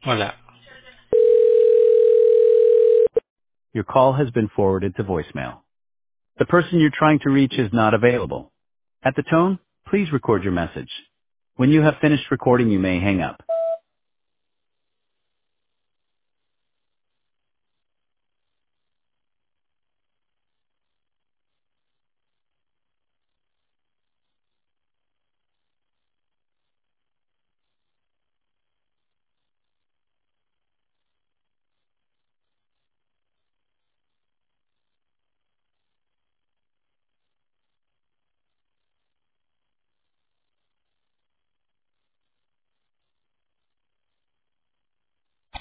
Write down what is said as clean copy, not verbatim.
Hola. Your call has been forwarded to voicemail. The person you're trying to reach is not available. At the tone, please record your message. When you have finished recording, you may hang up.